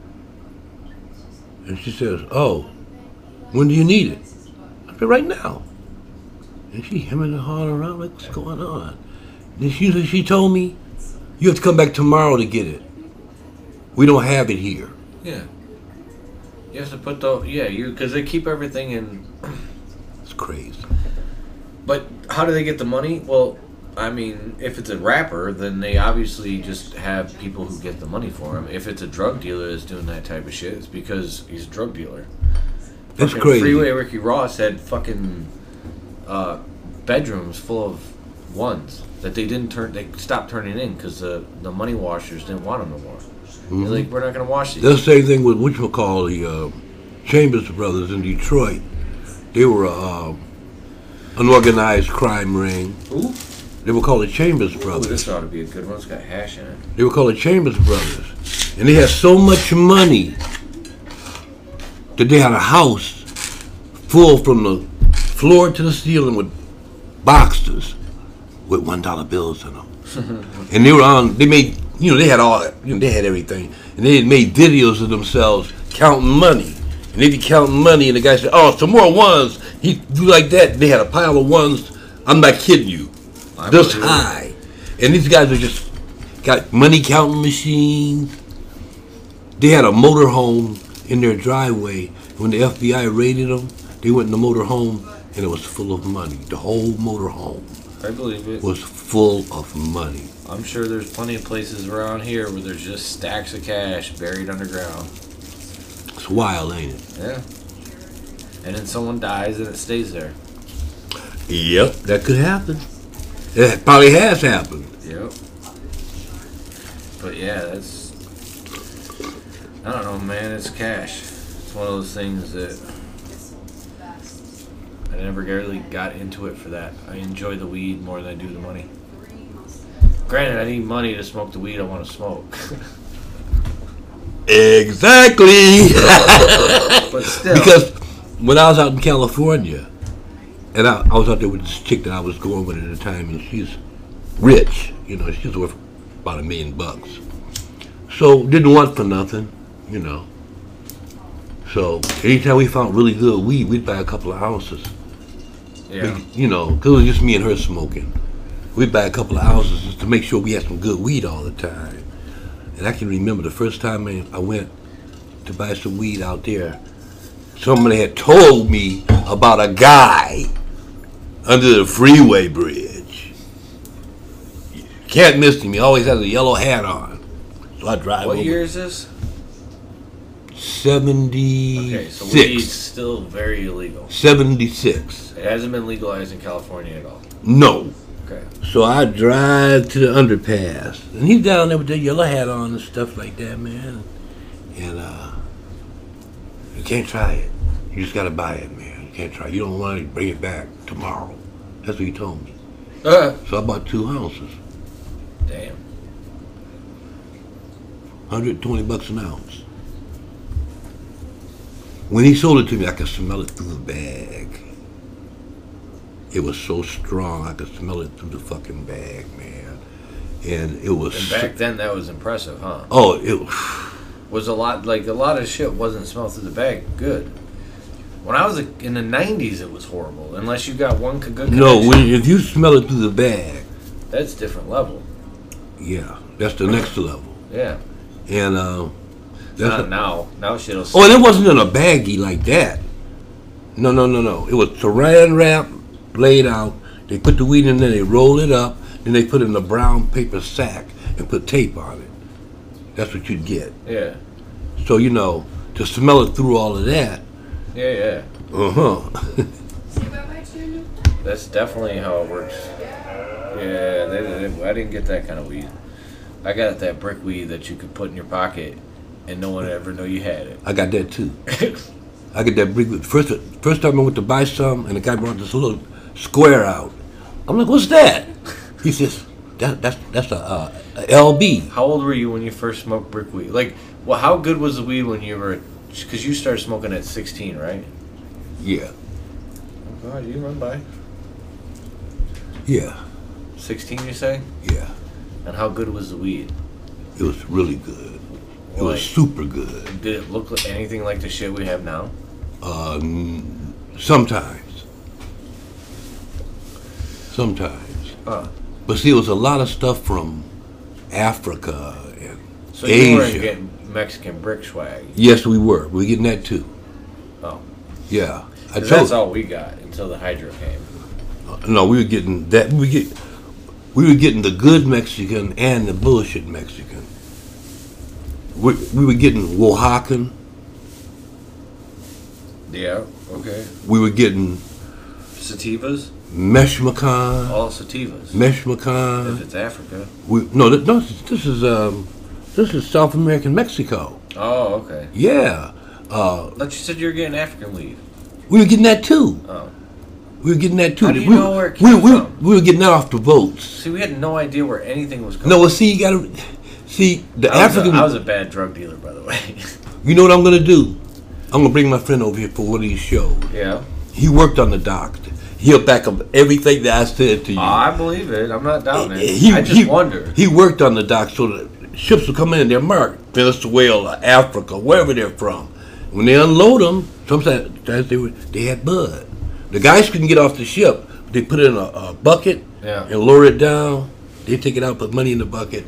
and she says, "Oh, when do you need it?" I said, "Right now." And she hemming and hawing around like, "What's going on?" Then she she told me, "You have to come back tomorrow to get it. We don't have it here." Yeah. You have to put the yeah you because they keep everything in. It's crazy. But how do they get the money? Well, I mean, if it's a rapper, then they obviously just have people who get the money for him. If it's a drug dealer that's doing that type of shit, it's because he's a drug dealer. That's Fucking crazy. Freeway Ricky Ross had fucking uh, bedrooms full of ones that they didn't turn. They stopped turning in because the the money washers didn't want them no more. They're like, we're not gonna wash these. That's the same thing with whatchamacall, the uh, Chambers brothers in Detroit. They were uh, an organized crime ring. Ooh, They were called the Chambers Ooh, brothers. this ought to be a good one. It's got hash in it. They were called the Chambers brothers. And they had so much money that they had a house full from the floor to the ceiling with boxes with one dollar bills in them. And they were on. They made. You know, they had all. You know, they had everything, and they had made videos of themselves counting money. And they be counting money, and the guy said, "Oh, some more ones." He do like that. They had a pile of ones. I'm not kidding you, I this believe it. high. And these guys are just got money counting machines. They had a motor home in their driveway. When the F B I raided them, they went in the motor home, and it was full of money. The whole motor home I believe it. was full of money. I'm sure there's plenty of places around here where there's just stacks of cash buried underground. It's wild, ain't it? Yeah. And then someone dies and it stays there. Yep, that could happen. It probably has happened. Yep. But yeah, that's. I don't know, man. It's cash. It's one of those things that I never really got into it for that. I enjoy the weed more than I do the money. Granted, I need money to smoke the weed I want to smoke. Exactly. But still. Because when I was out in California, and I, I was out there with this chick that I was going with at the time, and she's rich. You know, she's worth about a million bucks. So didn't want for nothing, you know. So anytime we found really good weed, we'd buy a couple of ounces. Yeah. You know, because it was just me and her smoking. We'd buy a couple of ounces just to make sure we had some good weed all the time. And I can remember the first time I I went to buy some weed out there, somebody had told me about a guy under the freeway bridge. Can't miss him. He always has a yellow hat on. So I drive What over. year is this? seventy-six. Okay, so weed's still very illegal. seventy-six. It hasn't been legalized in California at all. No. Okay. So I drive to the underpass, and he's down there with that yellow hat on and stuff like that, man. And uh, you can't try it. You just gotta buy it, man. You can't try it. You don't want to bring it back tomorrow. That's what he told me. Uh, So I bought two ounces, damn. one hundred twenty bucks an ounce. When he sold it to me, I could smell it through the bag. It was so strong, I could smell it through the fucking bag, man. And it was. And back then, that was impressive, huh? Oh, it Was a lot like a lot of shit wasn't smelled through the bag good. When I was a, in the nineties, it was horrible. Unless you got one co- good no. connection. When if you smell it through the bag, That's different level. yeah, that's the next level. Yeah. And uh, that's Not a- now. Now shit'll. oh, and it wasn't in a baggie like that. No, no, no, no. It was saran wrap laid out. They put the weed in there. They roll it up. Then they put it in a brown paper sack and put tape on it. That's what you'd get. Yeah. So you know, to smell it through all of that. Yeah, yeah. Uh huh. See what makes you new? That's definitely how it works. Yeah, they, they, I didn't get that kind of weed. I got that brick weed that you could put in your pocket, and no one would ever know you had it. I got that too. I got that brick. First, first time I went to buy some, and the guy brought this little square out. I'm like, "What's that?" He says, "That that's that's a, uh, a L B." How old were you when you first smoked brick weed? Like, well, how good was the weed when you were? Because you started smoking at sixteen, right? Yeah, Oh God, you run by yeah, sixteen, you say? yeah. And how good was the weed? It was really good. It Like, was super good. did it look like anything like the shit we have now? Uh, n- sometimes, sometimes. Huh. But see, it was a lot of stuff from Africa and So you weren't Asia. getting Mexican brick swag. Yes, we were. We were getting that too. Oh. Yeah, I 'Cause told. that's all we got until the hydro came. No, we were getting that. We get. We were getting the good Mexican and the bullshit Mexican. We, we were getting Oaxacan. Yeah, okay. We were getting Sativas? Meshmacan. All sativas. If Meshmacan. it's Africa. We, no, th- no, this is um, this is South American Mexico. Oh, okay. Yeah, uh, But you said you were getting African weed. we were getting that too. Oh. We were getting that too. How do you we, know where it we, came we, from? we were getting that off the boats. See, we had no idea where anything was coming No, well, see, you gotta see the I was, a, African. I was a bad drug dealer, by the way. You know what I'm gonna do? I'm gonna bring my friend over here for one of these shows. Yeah. He worked on the dock. He'll back up everything that I said to you. Oh, I believe it. I'm not doubting it. He, I just he, wonder. He worked on the dock so that ships will come in and they're marked Venezuela, Africa, wherever they're from. When they unload them, sometimes they were, they had mud. The guys couldn't get off the ship. They put it in a, a bucket Yeah. and lower it down. They take it out, put money in the bucket,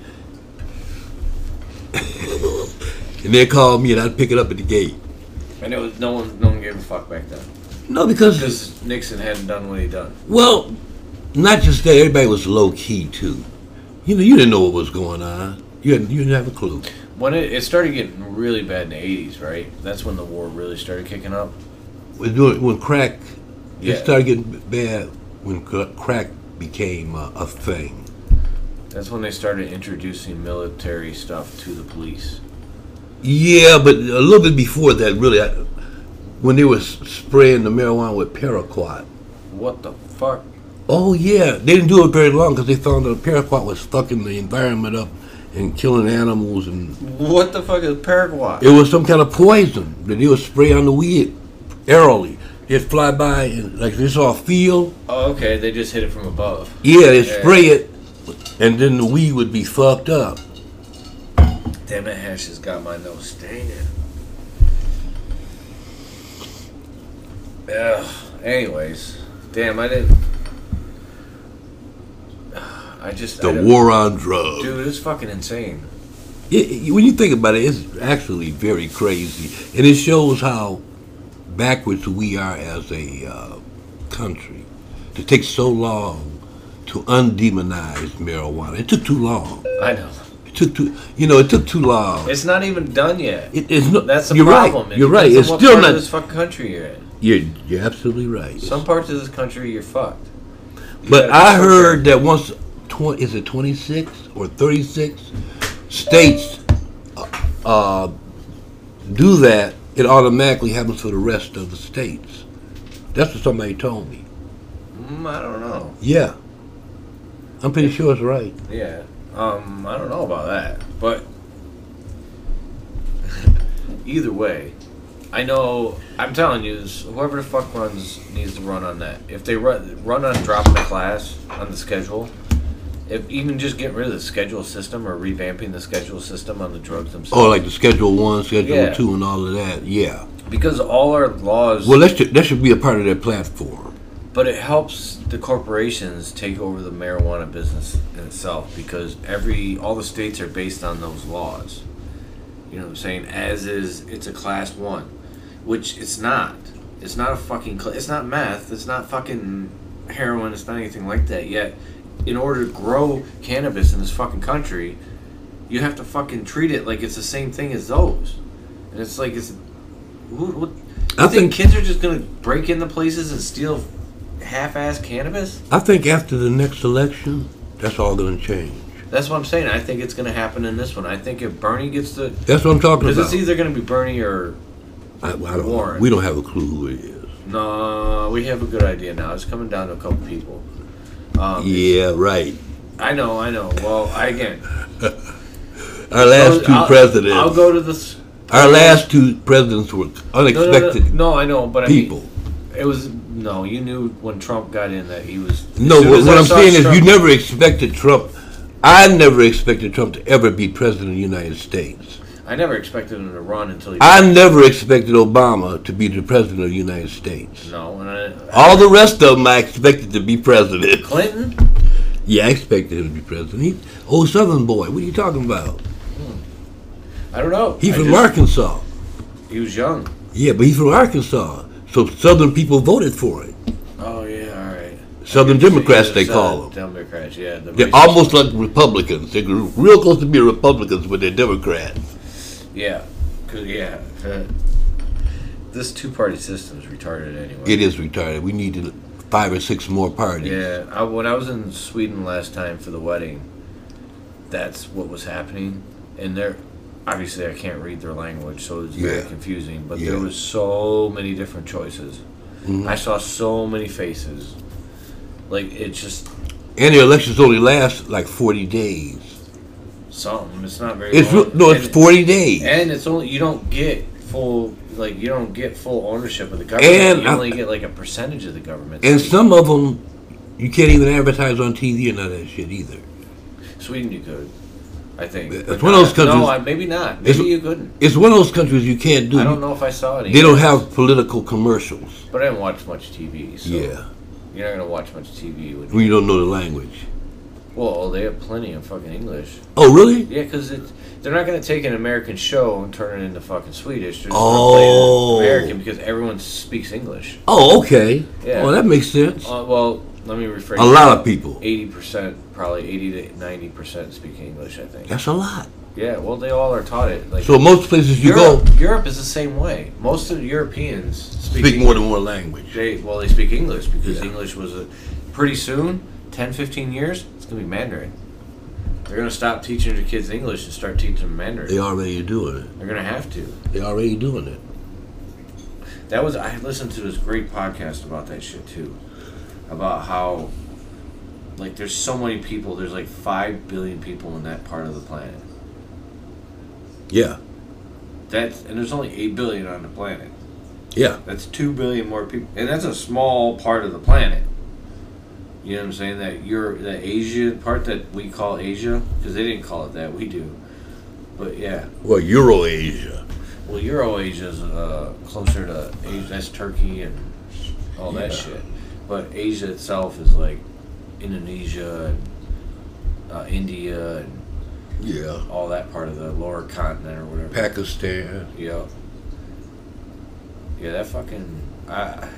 and they call me and I'd pick it up at the gate. And it was no one, no one gave a fuck back then. No, because Because Nixon hadn't done what he done. well, not just that. Everybody was low key too. You know, you didn't know what was going on. You hadn't, you didn't have a clue. When it, it started getting really bad in the eighties, right? That's when the war really started kicking up. When, doing- when crack, Yeah. it started getting bad when cra- crack became uh, a thing. That's when they started introducing military stuff to the police. Yeah, but a little bit before that, really, I, when they were s- spraying the marijuana with paraquat. What the fuck? Oh yeah, they didn't do it very long because they found that paraquat was fucking the environment up and killing animals, and What the fuck is Paraguay? it was some kind of poison that they would spray on the weed airily. They'd fly by and like they saw a field. Oh, okay. They just hit it from above. Yeah, they'd Yeah. spray it, and then the weed would be fucked up. Damn, that hash has got my nose staining. Ugh. Anyways, damn, I didn't. I just The I don't- war on drugs. Dude, it's fucking insane. It, it- when you think about it, it's actually very crazy, and it shows how backwards we are as a uh, country. To take so long to undemonize marijuana, it took too long. I know. It took too, you know, it took too long. It's not even done yet. It, it's no, That's the you're problem. Right. It You're right. depends It's on what still part not. of this fucking country you're in. You're you're absolutely right. Some parts of this country you're fucked. You But gotta I be so heard careful. that once, twenty, is it twenty-six or thirty-six states uh, uh, do that, it automatically happens for the rest of the states. That's what somebody told me. Mm, I don't know. Yeah. I'm pretty sure it's right. Yeah. Um, I don't know about that. But either way, I know, I'm telling you, this, whoever the fuck runs needs to run on that. If they run, run on dropping the class on the schedule, if even just getting rid of the schedule system or revamping the schedule system on the drugs themselves. Oh, like the Schedule One, Schedule Yeah. Two, and all of that. Yeah. Because all our laws, Well, that should that should be a part of their platform. but it helps the corporations take over the marijuana business in itself because every all the states are based on those laws. You know what I'm saying? As is, it's a class one, which it's not. It's not a fucking. Cl- it's not meth. It's not fucking heroin. It's not anything like that. Yet, in order to grow cannabis in this fucking country, you have to fucking treat it like it's the same thing as those. And it's like it's. What, what, you I think think- kids are just gonna break into places and steal half-ass cannabis? I think after the next election, that's all going to change. That's what I'm saying. I think it's gonna happen in this one. I think if Bernie gets the, That's what I'm talking because about. it's either gonna be Bernie or I, I don't, Warren. we don't have a clue who it is. no. We have a good idea now. It's coming down to a couple people. Um, Yeah, right. I know. I know. Well, I, again, Our last two I'll, presidents. I'll go to this. Our last two presidents were No, no, no, unexpected no, I know, but people. I mean, it was no. You knew when Trump got in that he was. as No, soon what, as what I I'm saw saying is Trump- you never expected Trump. I never expected Trump to ever be president of the United States. I never expected him to run until he. I never expected Obama to be the president of the United States. No, and I, All the rest of them I expected to be president. Clinton. Yeah, I expected him to be president. He, old Southern boy, what are you talking about? I don't know. He's I from just- Arkansas. He was young. Yeah, but he's from Arkansas. So Southern people voted for it. Oh yeah, all right. Southern I get- Democrats, yeah, they Southern call them. Democrats, yeah. The They're racist- almost like Republicans. They're real close to being Republicans, but they're Democrats. Yeah, cause yeah. uh, This two-party system is retarded anyway. It is retarded. We need five or six more parties. Yeah, I, when I was in Sweden last time for the wedding, that's what was happening, and they're obviously I can't read their language, so it's very Yeah. confusing. But Yeah. there was so many different choices. Mhm. I saw so many faces. Like it's just And the elections only last like forty days. something. It's not very. It's long. re- no, it's And- forty days. And it's only you don't get full like you don't get full ownership of the government. And you I- only get like a percentage of the government. And some of them, you can't even advertise on T V and none of that shit either. Sweden, you could. I think. It's But one of those not- countries- No, I, maybe not. Maybe It's- you couldn't. It's one of those countries you can't do. I don't know if I saw any. They don't have political commercials. But I didn't watch much T V. So Yeah, You're not gonna watch much T V. When, when you don't know the language. well, they have plenty of fucking English. Oh, really? Yeah, because they're not gonna take an American show and turn it into fucking Swedish. They're just Oh. gonna play it American because everyone speaks English. Oh, okay. Yeah. Oh, that makes sense. Uh, well, let me rephrase. A lot of people. Eighty percent, probably eighty to ninety percent speak English. I think. That's a lot. Yeah. Well, they all are taught it. Like So most places you Europe, go Europe is the same way. Most of the Europeans speak, speak more English. than one language. They well, they speak English because Yeah. English was a pretty soon, ten, fifteen years, it's gonna be Mandarin. They're gonna stop teaching their kids English and start teaching them Mandarin. They already doing it. They're gonna have to. They already doing it. That was I listened to this great podcast about that shit too, about how like there's so many people. There's like five billion people in that part of the planet. Yeah. That's and there's only eight billion on the planet. Yeah. That's two billion more people, and that's a small part of the planet. You know what I'm saying? That you're that Asia part that we call Asia, because they didn't call it that, we do. But yeah, Well, Eurasia. well, Eurasia is uh, closer to Asia. That's Turkey and all that Yeah. shit. But Asia itself is like Indonesia and uh, India and Yeah. all that part of the lower continent or whatever. Pakistan. Yeah. Yeah, that fucking. I,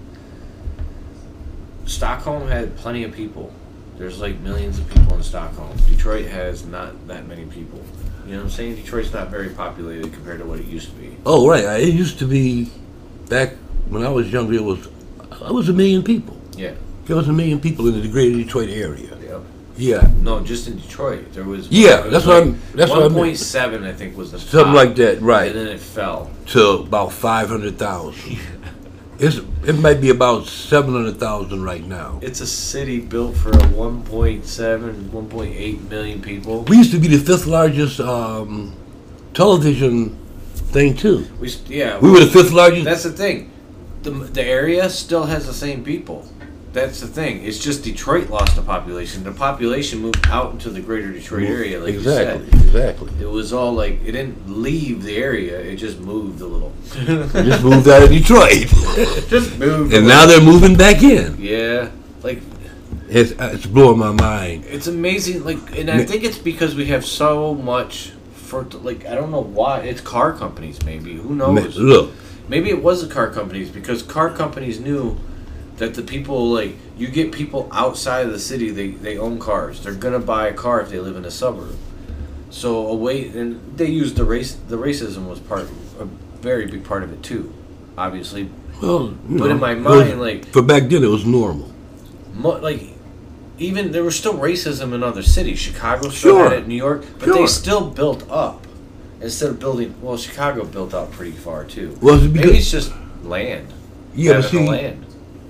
Stockholm had plenty of people. There's like millions of people in Stockholm. Detroit has not that many people. You know what I'm saying? Detroit's not very populated compared to what it used to be. Oh, right. I- It used to be, back when I was younger, it was, it was a million people. Yeah. There was a million people in the greater Detroit area. Yep. Yeah. No, just in Detroit. There was. Yeah, it was that's like what I'm- that's what I one meant. point seven, I think, was the Something top, like that, right. And then it fell. To about five hundred thousand. It's, it might be about seven hundred thousand right now. It's a city built for a one point seven, one point eight million people. We used to be the fifth largest um, television thing, too. We, s- yeah. We were the fifth largest. That's the thing. The, the area still has the same people. That's the thing. It's just Detroit lost the population. The population moved out into the greater Detroit area, like exactly, you said. exactly. It was all like, it didn't leave the area, it just moved a little. They just moved out of Detroit. Just moved. And a now little. they're moving back in. Yeah. Like, It's, it's blowing my mind. it's amazing. Like, and I think it's because we have so much for, like, I don't know why. It's car companies, maybe. Who Ma- knows? Look, Maybe it was the car companies because car companies knew that the people, like, you get people outside of the city, they, they own cars. They're going to buy a car if they live in a suburb. So, a way, and they used the race, the racism was part, a very big part of it too, obviously. well, you But know, in my it was- mind, like- for back then, it was normal. Mo- like, even, there was still racism in other cities. Chicago still Sure. had it, New York, but Sure. they still built up. Instead of building, well, Chicago built out pretty far too. Was it Maybe because- it's just land. Yeah, but having the see, land.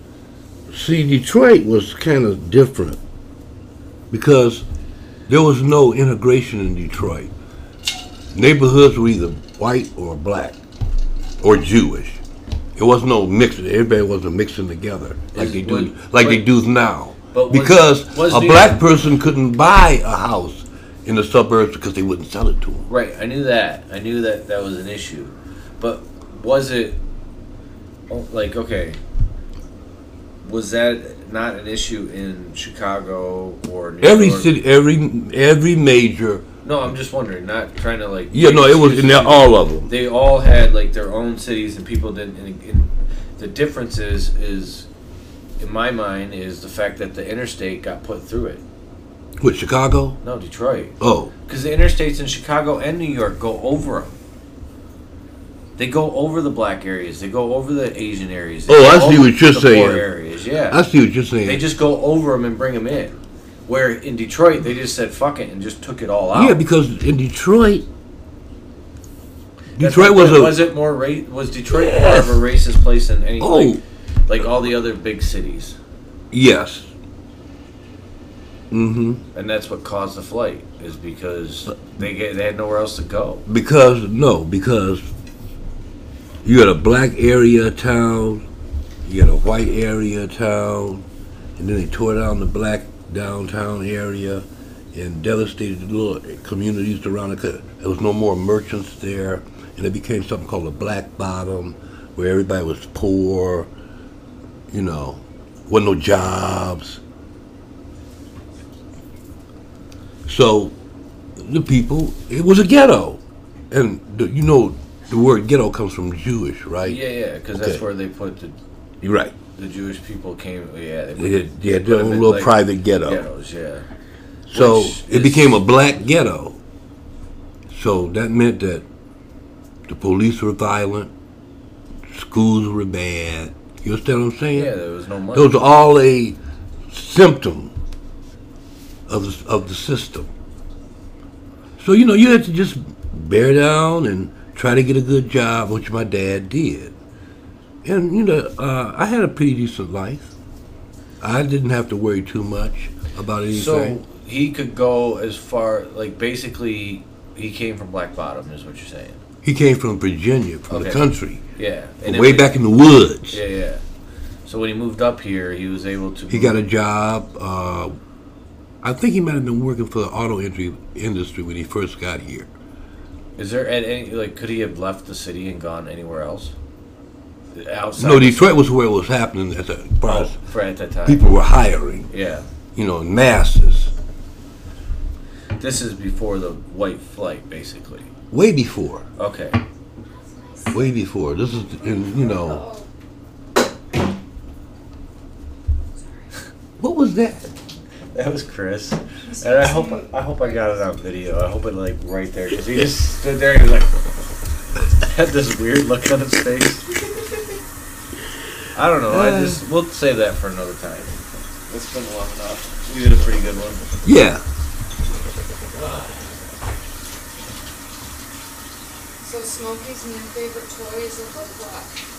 see, Detroit was kind of different because there was no integration in Detroit. Neighborhoods were either white or black or Jewish. It wasn't no mixing. Everybody wasn't mixing together like Is- they do, was- like they but- do now. but was- because was a New black York- person couldn't buy a house in the suburbs because they wouldn't sell it to them. Right, I knew that. I knew that that was an issue. But was it, oh, like, okay, was that not an issue in Chicago or New Every York? city, every every major. No, I'm just wondering, not trying to, like... Yeah, no, it was in there, all of them. They all had, like, their own cities and people didn't... And, and the difference is, is, in my mind, is the fact that the interstate got put through it. With Chicago? No, Detroit. Oh, Because the interstates in Chicago and New York go over them. They go over the black areas. They go over the Asian areas. They Oh, go I see over what you're the saying. Poor areas, yeah. I see what you're saying. They just go over them and bring them in. Where in Detroit, they just said fuck it and just took it all out. Yeah, because in Detroit, That's Detroit what- was a was it more ra- was Detroit Yes. more of a racist place than any Oh. like, like all the other big cities, yes. Mm-hmm. and that's what caused the flight is because they get, they had nowhere else to go. Because no, because You got a black area of town, you got a white area of town, and then they tore down the black downtown area and devastated the little communities around it. There was no more merchants there, and it became something called a black bottom, where everybody was poor, you know, wasn't no jobs. So the people, it was a ghetto. And the, you know, the word ghetto comes from Jewish, right? Yeah, yeah, because Okay. that's where they put the You're right. the Jewish people came. Yeah, they, put, They had, they had put their them own in, little like, private ghetto. ghettos. Yeah. So Which it is- became a black ghetto. So that meant that the police were violent, schools were bad. You understand what I'm saying? Yeah, there was no money. Those are all a symptom of the, of the system. So, you know, you had to just bear down and try to get a good job, which my dad did. And, you know, uh, I had a pretty decent life. I didn't have to worry too much about anything. So he could go as far, like basically, he came from Black Bottom, is what you're saying. He came from Virginia, from the Okay. country, Yeah. from then way when- back in the woods. Yeah, yeah. So when he moved up here, he was able to. He got a job. Uh, I think he might have been working for the auto industry industry when he first got here. Is there at any like? Could he have left the city and gone anywhere else? Outside. No, the Detroit was where it was happening at the city? far Oh, as for at that time. people were hiring, Yeah. you know, in masses. This is before the white flight, basically. Way before, Okay. way before. This is, in, you know, what was that? That was Chris, and I hope I hope I got it on video. I hope it like right there because he just stood there and he was like had this weird look on his face. I don't know. I just we'll save that for another time. It's been long enough. We did a pretty good one. Yeah. So Smokey's new favorite toy is a flip flop.